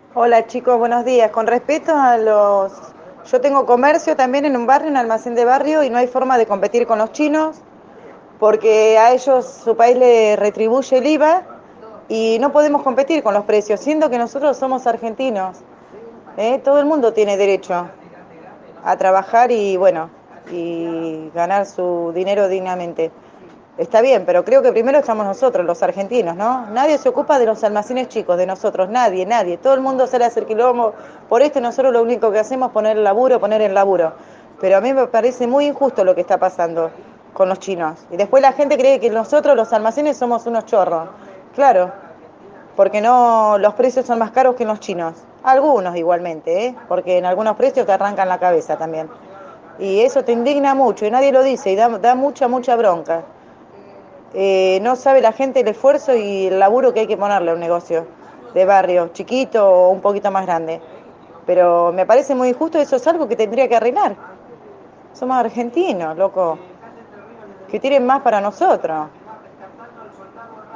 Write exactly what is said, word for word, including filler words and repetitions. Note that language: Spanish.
Hola chicos, buenos días. Con respecto a los... Yo tengo comercio también en un barrio, un almacén de barrio, y no hay forma de competir con los chinos porque a ellos su país le retribuye el IVA y no podemos competir con los precios, siendo que nosotros somos argentinos. ¿Eh? Todo el mundo tiene derecho a trabajar y bueno, y ganar su dinero dignamente. Está bien, pero creo que primero estamos nosotros, los argentinos, ¿no? Nadie se ocupa de los almacenes chicos, de nosotros, nadie, nadie. Todo el mundo sale a hacer quilombo. Por esto nosotros lo único que hacemos es poner el laburo, poner el laburo. Pero a mí me parece muy injusto lo que está pasando con los chinos. Y después la gente cree que nosotros, los almacenes, somos unos chorros. Claro, porque no, los precios son más caros que en los chinos. Algunos igualmente, ¿eh? Porque en algunos precios te arrancan la cabeza también. Y eso te indigna mucho y nadie lo dice y da, da mucha, mucha bronca. Eh, no sabe la gente el esfuerzo y el laburo que hay que ponerle a un negocio de barrio, chiquito o un poquito más grande. Pero me parece muy injusto, eso es algo que tendría que arreglar. Somos argentinos, loco, que tienen más para nosotros.